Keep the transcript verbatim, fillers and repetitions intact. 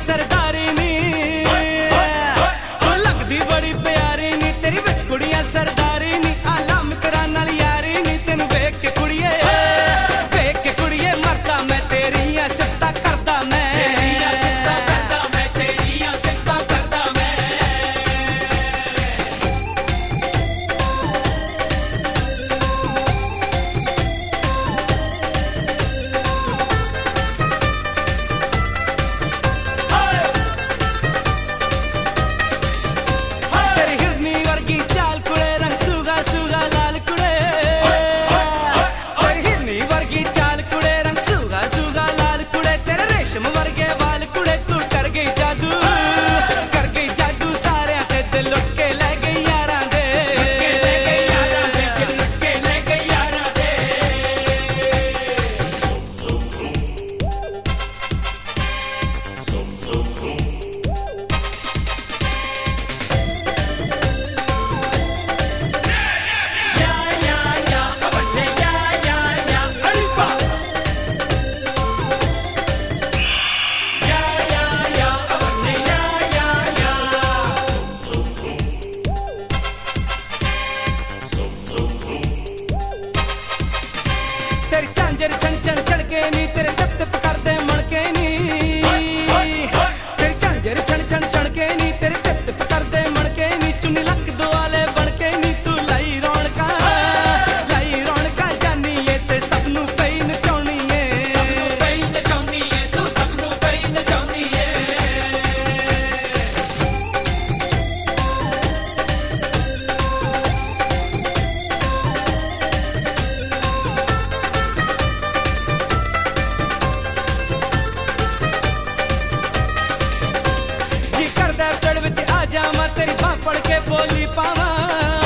सरदारी नी लगदी बड़ी प्यारी नी तेरी विच कुड़ियां सरदारी नी आलम तेरा नाल यारी नी तेन वेख के कुड़िए वेख के कुड़िए मरदा मैं तेरियां सिफतां करदा मैं तेरियां सिफतां करदा मैं तेरियां सिफतां करदा मैं तेरी झांझर छन छन छड़के नी तेरे टप टप करदे मणके नी तेरी झांझर छन छन छड़के नी तेरे टप टप करदे मणके नी चुन्नी लक दुआले बनके नी तू लाई रौनका लाई रौनका जानी ए ते सब नू पई नचाउणी ए सब नू पई नचाउणी ए तू सब नू पई नचाउणी ए तेरी बाह पड़ के बोली पावा